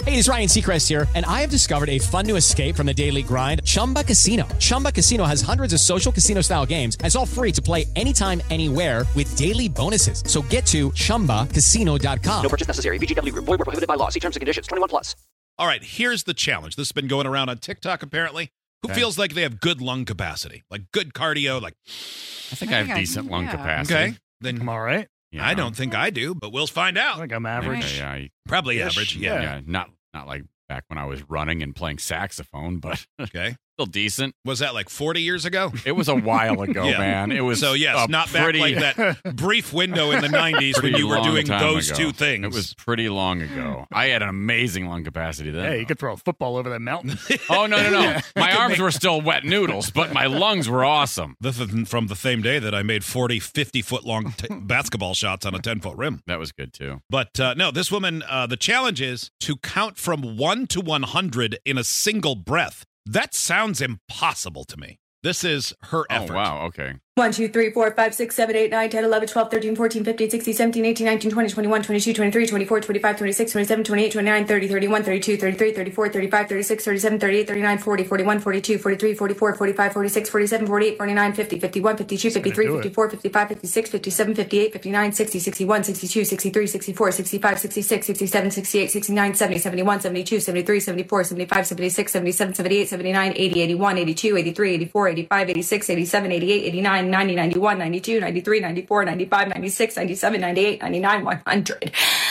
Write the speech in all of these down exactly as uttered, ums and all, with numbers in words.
Hey, it's Ryan Seacrest here, and I have discovered a fun new escape from the daily grind, Chumba Casino. Chumba Casino has hundreds of social casino-style games, and it's all free to play anytime, anywhere with daily bonuses. So get to chumba casino dot com. No purchase necessary. V G W Group. Void where prohibited by law. See terms and conditions. twenty-one plus. All right, here's the challenge. This has been going around on TikTok, apparently. Who Okay. feels like they have good lung capacity? Like good cardio? Like, I think I have I- decent lung yeah. capacity. okay. Then I'm all right. Yeah. I don't think I do, but we'll find I out. think I'm Okay, average. yeah, I- Probably Ish. average. yeah, Yeah. yeah, not not like back when I was running and playing saxophone, but Okay. still decent. Was that like forty years ago? It was a while ago, Yeah. man. It was So, yes, a not pretty, back like that brief window in the nineties when pretty you were long doing time those ago. two things. It was pretty long ago. I had an amazing lung capacity then. Hey, you could throw a football over that mountain. Oh no, no, no! My arms were still wet noodles, but my lungs were awesome. This is from the same day that I made forty, fifty-foot long t- basketball shots on a ten-foot rim. That was good too. But uh, no, this woman, uh, the challenge is to count from one to one hundred in a single breath. That sounds impossible to me. This is her effort. Oh wow, okay. one, two, three, four, five, six, seven, eight, nine, ten, eleven, twelve, thirteen, fourteen, fifteen, sixteen, seventeen, eighteen, nineteen, twenty, twenty-one, twenty-two, twenty-three, twenty-four, twenty-five, twenty-six, twenty-seven, twenty-eight, twenty-nine, thirty, thirty-one, thirty-two, thirty-three, thirty-four, thirty-five, thirty-six, thirty-seven, thirty-eight, thirty-nine, forty, forty-one, forty-two, forty-three, forty-four, forty-five, forty-six, forty-seven, forty-eight, forty-nine, fifty, fifty-one, fifty-two, fifty-three, fifty-four, fifty-five, fifty-six, fifty-seven, fifty-eight, fifty-nine, sixty, sixty-one, sixty-two, sixty-three, sixty-four, sixty-five, sixty-six, sixty-seven, sixty-eight, sixty-nine, seventy, seventy-one, seventy-two, seventy-three, seventy-four, seventy-five, seventy-six, seventy-seven, seventy-eight, seventy-nine, eighty, eighty-one, eighty-two, eighty-three, eighty-four, eighty-five, eighty-six, eighty-seven, eighty-eight, eighty-nine, ninety, ninety-one, ninety-two, ninety-three, ninety-four, ninety-five, ninety-six, ninety-seven, ninety-eight, ninety-nine, one hundred.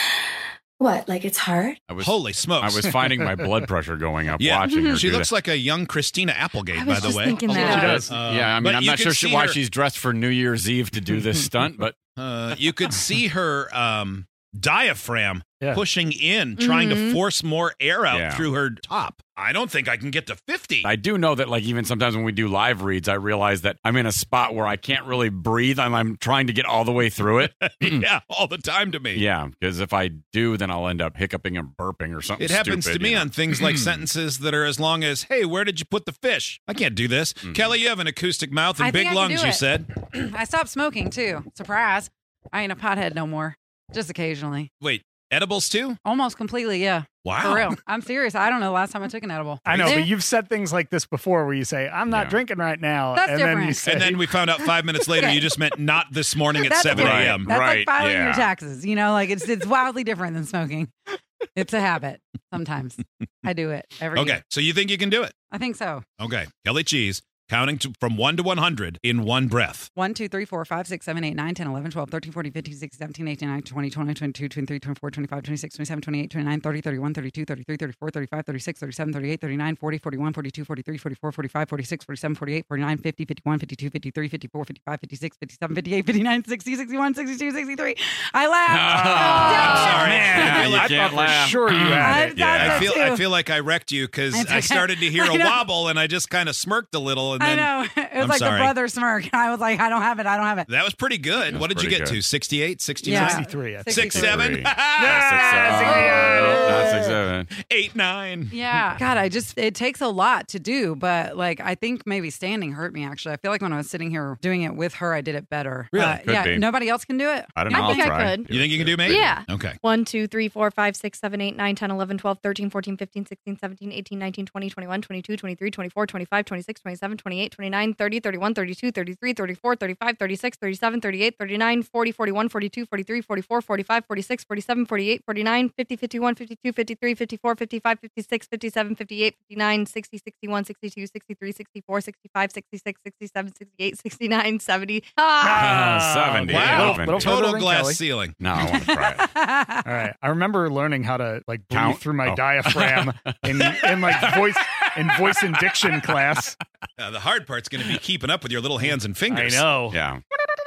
What? Like it's hard? I was Holy smokes. I was finding my blood pressure going up Yeah. watching her. She do looks like a young Christina Applegate, I by was the just way. thinking She that. does. Uh, yeah, I mean, but I'm you not could sure she, see why her- she's dressed for New Year's Eve to do this stunt, but Uh, you could see her um, diaphragm Yeah. pushing in, trying to Mhm. force more air out Yeah. through her top. I don't think I can get to fifty. I do know that, like, even sometimes when we do live reads, I realize that I'm in a spot where I can't really breathe and I'm trying to get all the way through it. yeah, all the time to me. Yeah, because if I do, then I'll end up hiccuping and burping or something It happens stupid, to me you know? on things like sentences that are as long as, hey, where did you put the fish? I can't do this. Mm-hmm. Kelly, you have an acoustic mouth and I big think I can lungs, do you it. said. I stopped smoking too. Surprise. I ain't a pothead no more. Just occasionally. Wait, edibles too? Almost completely, yeah. Wow. For real. I'm serious. I don't know the last time I took an edible. I know, Yeah. but you've said things like this before where you say, I'm not Yeah. drinking right now. That's and then you different. say, And then we found out five minutes later you just meant not this morning at That's seven different. a.m. That's Right, like filing yeah. your taxes. You know, like it's it's wildly different than smoking. It's a habit. Sometimes I do it every Okay, year. so you think you can do it? I think so. Okay, Kelly Cheese, counting to, from one to one hundred in one breath. one, two, three, four, five, six, seven, eight, nine, ten, eleven, twelve, thirteen, fourteen, fifteen, sixteen, seventeen, eighteen, nineteen, twenty, twenty-one, twenty-two, twenty-three, twenty-four, twenty-five, twenty-six, twenty-seven, twenty-eight, twenty-nine, thirty, thirty-one, thirty-two, thirty-three, thirty-four, thirty-five, thirty-six, thirty-seven, thirty-eight, thirty-nine, forty, forty-one, forty-two, forty-three, forty-four, forty-five, forty-six, forty-seven, forty-eight, forty-nine, fifty, fifty-one, fifty-two, fifty-three, fifty-four, fifty-five, fifty-six, fifty-seven, fifty-eight, fifty-nine, sixty, sixty-one, sixty-two, sixty-three. I laughed. I'm sorry. man, I feel you like, can't I thought laugh. for sure you had it. I- I feel too. I feel like I wrecked you because It's I okay. started to hear I a know. wobble and I just kind of smirked a little and I then know. It was I'm like sorry. the brother smirk. I was like, I don't have it. I don't have it. that was pretty good. That's What did you pretty get good. to? sixty-eight, sixty-nine, Yeah. sixty-three, I think. six, seven, Three. Not six, seven. Yeah. No, not six, seven. eight, nine. Yeah. God, I just, it takes a lot to do, but like, I think maybe standing hurt me actually. I feel like when I was sitting here doing it with her, I did it better. Really? Uh, Could yeah. be. Nobody else can do it. I don't know. I think I'll I try. could. You think you can do maybe? Yeah. Okay. one, two, three, four, five, six, seven, eight, nine, ten, eleven, twelve, thirteen, fourteen, fifteen, sixteen, seventeen, eighteen, nineteen, twenty, twenty-one, twenty-two, twenty-three, twenty-four, twenty-five, twenty-six, twenty-seven, twenty-eight, twenty-nine, thirty, thirty-one, thirty-two, thirty-three, thirty-four, thirty-five, thirty-six, thirty-seven, thirty-eight, thirty-nine, forty, forty-one, forty-two, forty-three, forty-four, forty-five, forty-six, forty-seven, forty-eight, forty-nine, fifty, fifty-one, fifty-two, fifty-three, fifty-four, fifty-five, fifty-six, fifty-seven, fifty-eight, fifty-nine, sixty, sixty-one, sixty-two, sixty-three, sixty-four, sixty-five, sixty-six, sixty-seven, sixty-eight, sixty-nine, seventy. Ah! Ah, seventy. Wow. Little Little Total further than glass Kelly. ceiling. No, I want to try it. All right. I remember learning how to like breathe Count? through my Oh. diaphragm in, in like voice in voice and diction class. Uh, the hard part's going to be keeping up with your little hands and fingers. I know. Yeah.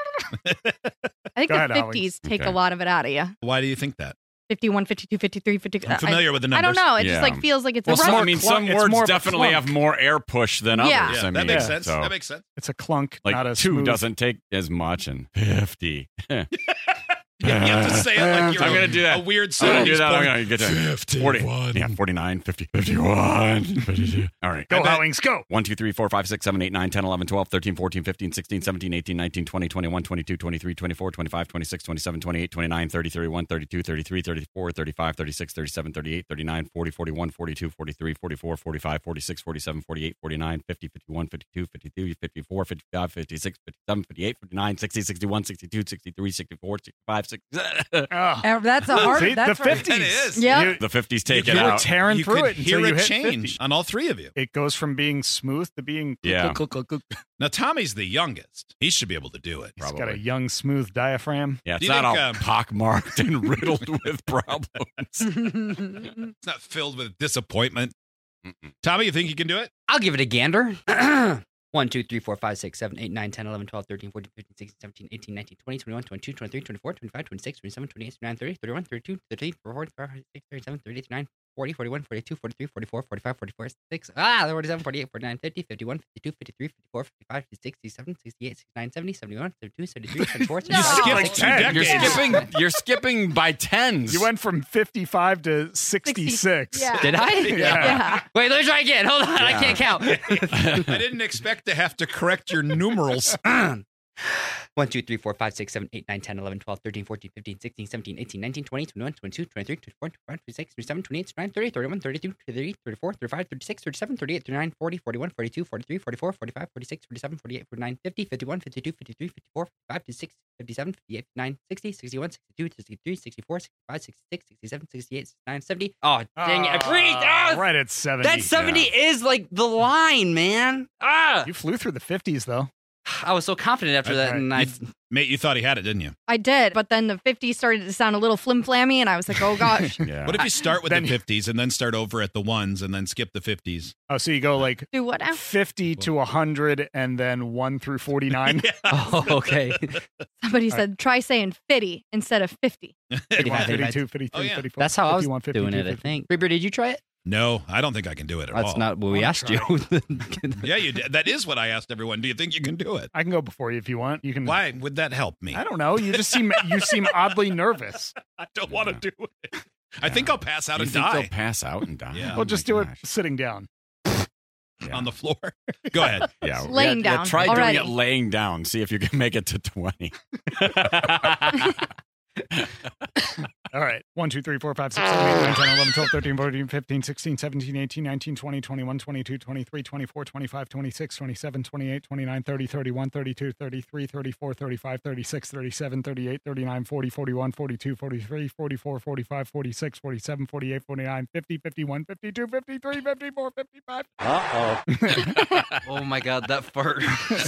I think Go the ahead, Alex. fifties take Okay. a lot of it out of you. Why do you think that? fifty-one, fifty-two, fifty-three, fifty. I'm familiar with the I numbers. don't know. It Yeah. just like feels like it's Well, a some, rough. I mean, clunk. some It's words more of a definitely clunk. have more air push than others. Yeah. Yeah, I that mean, makes yeah. sense. So, That makes sense. It's a clunk, like not a two smooth. doesn't take as much, and fifty. You have to say it like you're I'm gonna do that. a weird I'm gonna do seventies that. I'm porn. gonna get to forty. Yeah, forty-nine, fifty, fifty-one, fifty-two. All right. Go, I bet- Howings, go. one, two, three, four, five, six, seven, eight, nine, ten, eleven, twelve, thirteen, fourteen, fifteen, sixteen, seventeen, eighteen, nineteen, twenty, twenty-one, twenty-two, twenty-three, twenty-four, twenty-five, twenty-six, twenty-seven, twenty-eight, twenty-nine, thirty, thirty-one, thirty-two, thirty-three, thirty-four, thirty-five, thirty-six, thirty-seven, thirty-eight, thirty-nine, forty, forty-one, forty-two, forty-three, forty-four, forty-five, forty-six, forty-seven, forty-eight, forty-nine, fifty, fifty-one, fifty-two, fifty-three, fifty-four, fifty-five, fifty-six, fifty-seven, fifty-eight, fifty-nine, sixty, sixty-one, sixty-two, sixty-three, sixty-four, sixty-five, sixty. Oh. Uh, That's a hard. See, that's the right. fifties. It is. Yeah. You, The fifties take you it were out. tearing You through could it hear until you it hit change fifty. on all three of you. It goes from being smooth to being Yeah. Now, Tommy's the youngest. He should be able to do it. He's got a young, smooth diaphragm. Yeah, it's Do you not think, all um, pockmarked and riddled with problems. It's not filled with disappointment. Tommy, you think you can do it? I'll give it a gander. one, two, three, four, five, six, seven, eight, nine, ten, eleven, twelve, thirteen, fourteen, fifteen, sixteen, seventeen, eighteen, nineteen, twenty, twenty-one, twenty-two, twenty-three, twenty-four, twenty-five, twenty-six, twenty-seven, twenty-eight, twenty-nine, thirty, thirty-one, thirty-two, thirty-three, thirty-four, thirty-five, thirty-seven, thirty-eight, thirty-nine, forty, forty-one, forty-two, forty-three, forty-four, forty-five, forty-four, six, ah, forty-seven, forty-eight, forty-nine, fifty, fifty-one, fifty-two, fifty-three, fifty-four, fifty-five, fifty-six, fifty-seven, sixty-eight, sixty-nine, seventy, seventy-one, seventy-two, seventy-three, seventy-four, You skipped like two ten. You're decades. skipping. You're skipping by tens. You went from fifty-five to sixty-six. Yeah. Did I? Yeah. Yeah. Wait, let me try again. Hold on. I Yeah. can't count. I didn't expect to have to correct your numerals. one, two, three, four, five, six, seven, eight, nine, ten, eleven, twelve, thirteen, fourteen, fifteen, sixteen, seventeen, eighteen, nineteen, twenty, twenty-one, twenty-two, twenty-three, twenty-four, twenty-five, twenty-six, twenty-seven, twenty-eight, twenty-nine, thirty, thirty-one, thirty-two, thirty-three, thirty-four, thirty-five, thirty-six, thirty-seven, thirty-eight, thirty-nine, forty, forty-one, forty-two, forty-three, forty-four, forty-five, forty-six, forty-seven, forty-eight, forty-nine, fifty, fifty-one, fifty-two, fifty-three, fifty-four, fifty-five, fifty-six, fifty-seven, fifty-eight, fifty-nine, sixty, sixty-one, sixty-two, sixty-three, sixty-four, sixty-five, sixty-six, sixty-seven, sixty-eight, sixty-nine, seventy. Oh, dang it. I breathed. Ah, Ah, right at seventy. that seventy is like the line, man. Ah, You flew through the fifties, though. I was so confident after that, and I. Mate, you thought he had it, didn't you? I did, but then the fifties started to sound a little flim-flammy, and I was like, oh, gosh. Yeah. What if you start with Then- the fifties and then start over at the ones and then skip the fifties? Oh, so you go like Do what now? fifty to one hundred and then one through forty-nine. Oh, okay. Somebody said, try saying fifty instead of fifty. fifty-five, fifty-two, fifty-three, Oh, yeah. fifty-four, That's how I was fifty-one, doing fifty-two, it, I fifty. think. Reaper, did you try it? No, I don't think I can do it at That's all. not what we Wanna asked try you. Yeah, you did. That is what I asked everyone. Do you think you can do it? I can go before you if you want. You can. Why would that help me? I don't know. You just seem you seem oddly nervous. I don't want to do it. I think I'll pass out You and think die they'll pass out and die? Yeah. Oh Well, just my do gosh. it sitting down. Yeah. on the floor. Go ahead. Yeah, Laying yeah, yeah, down try already. doing it laying down. See if you can make it to twenty. All right. one, two, three, four, five, six, seven, eight, nine, ten, eleven, twelve, thirteen, fourteen, fifteen, sixteen, seventeen, eighteen, nineteen, twenty, twenty-one, twenty-two, twenty-three, twenty-four, twenty-five, twenty-six, twenty-seven, twenty-eight, twenty-nine, thirty, thirty-one, thirty-two, thirty-three, thirty-four, thirty-five, thirty-six, thirty-seven, thirty-eight, thirty-nine, forty, forty-one, forty-two, forty-three, forty-four, forty-five, forty-six, forty-seven, forty-eight, forty-nine, fifty, fifty-one, fifty-two, fifty-three, fifty-four, fifty-five. Uh-oh. Oh, my God, that fart.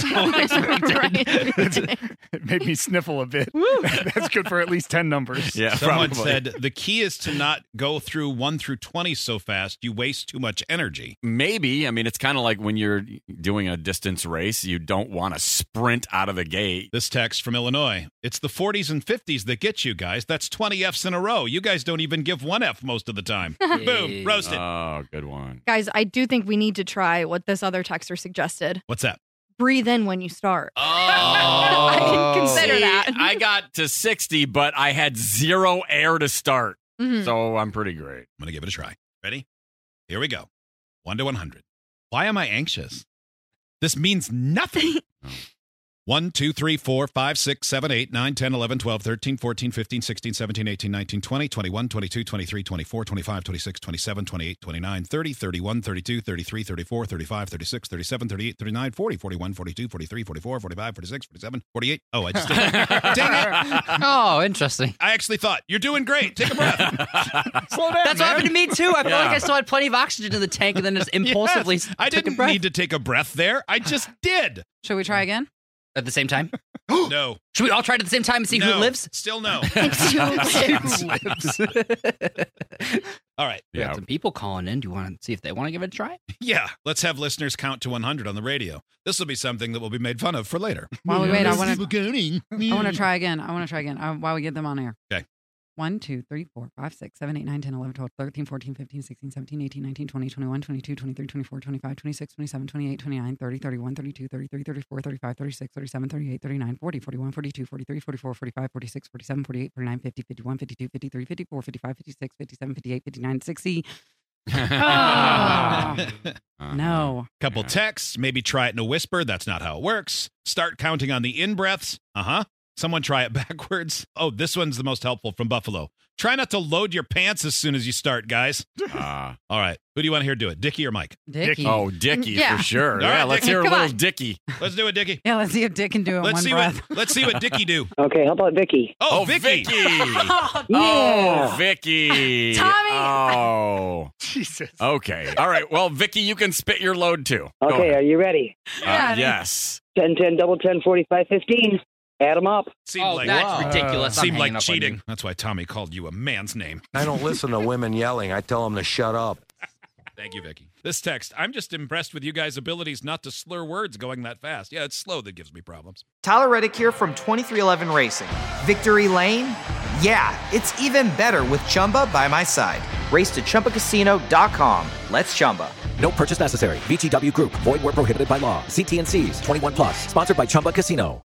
It made me sniffle a bit. That's good for at least ten numbers. Yeah, Someone probably. said the key is to not go through one through twenty so fast. You waste too much energy. Maybe. I mean, it's kind of like when you're doing a distance race, you don't want to sprint out of the gate. This text from Illinois. It's the forties and fifties that get you guys. That's twenty F's in a row. You guys don't even give one F most of the time. Boom. Roasted. Oh, good one. Guys, I do think we need to try what this other texter suggested. What's that? Breathe in when you start. Oh, I didn't consider See, that. I got to sixty, but I had zero air to start. Mhm. So I'm pretty great. I'm going to give it a try. Ready? Here we go. one to one hundred. Why am I anxious? This means nothing. one, two, three, four, five, six, seven, eight, nine, ten, eleven, twelve, thirteen, fourteen, fifteen, sixteen, seventeen, eighteen, nineteen, twenty, twenty-one, twenty-two, twenty-three, twenty-four, twenty-five, twenty-six, twenty-seven, twenty-eight, twenty-nine, thirty, thirty-one, thirty-two, thirty-three, thirty-four, thirty-five, thirty-six, thirty-seven, thirty-eight, thirty-nine, forty, forty-one, forty-two, forty-three, forty-four, forty-five, forty-six, forty-seven, forty-eight. Oh, I just did it. Dang it. Oh, interesting. I actually thought, you're doing great. Take a breath. Slow down, That's what man. happened to me, too. I felt Yeah. like I still had plenty of oxygen in the tank and then just impulsively Yes, I took a didn't breath. need to take a breath there. I just did. Should we try again? At the same time? No. Should we all try it at the same time and see No. who lives? Still no. All right. We got Yeah. some people calling in. Do you want to see if they want to give it a try? Yeah. Let's have listeners count to one hundred on the radio. This will be something that will be made fun of for later. While we wait, I want to. to. I want to try again. I want to try again uh, while we get them on air. Okay. one, two, three, four, five, six, seven, eight, nine, ten, eleven, twelve, thirteen, fourteen, fifteen, sixteen, seventeen, eighteen, nineteen, twenty, twenty-one, twenty-two, twenty-three, twenty-four, twenty-five, twenty-six, twenty-seven, twenty-eight, twenty-nine, thirty, thirty-one, thirty-two, thirty-three, thirty-four, thirty-five, thirty-six, thirty-seven, thirty-eight, thirty-nine, forty, forty-one, forty-two, forty-three, forty-four, forty-five, forty-six, forty-seven, forty-eight, forty-nine, fifty, fifty-one, fifty-two, fifty-three, fifty-four, fifty-five, fifty-six, fifty-seven, fifty-eight, fifty-nine, sixty. Oh, no. Couple Yeah. texts. Maybe try it in a whisper. That's not how it works. Start counting on the in-breaths. Uh-huh. Someone try it backwards. Oh, this one's the most helpful from Buffalo. Try not to load your pants as soon as you start, guys. Uh, All right. Who do you want to hear do it? Dickie or Mike? Dickie. oh, Dickie Yeah. for sure. All yeah, right, let's Dickie. hear a Come little on. Dickie. Let's do it, Dickie. Yeah, let's see if Dick can do it in Let's one see breath. what let's see what Dickie do. Okay, how about Vicky? Oh, Oh, Vicky. Vicky. Yeah. Oh, Vicky. Tommy. Oh. Jesus. Okay. All right. Well, Vicky, you can spit your load too. Go Okay, ahead. are you ready? Uh, yes. ten, ten, double ten, forty-five, fifteen. Add them up. Seemed Oh, like that's Wow. ridiculous. I'm seemed hanging like up on you. cheating. That's why Tommy called you a man's name. I don't listen to women yelling. I tell them to shut up. Thank you, Vicky. This text, I'm just impressed with you guys' abilities not to slur words going that fast. Yeah, it's slow that gives me problems. Tyler Reddick here from twenty-three eleven Racing. Victory Lane? Yeah, it's even better with Chumba by my side. Race to Chumba Casino dot com. Let's Chumba. No purchase necessary. V G W Group. Void where prohibited by law. See T and C's. twenty-one plus. Sponsored by Chumba Casino.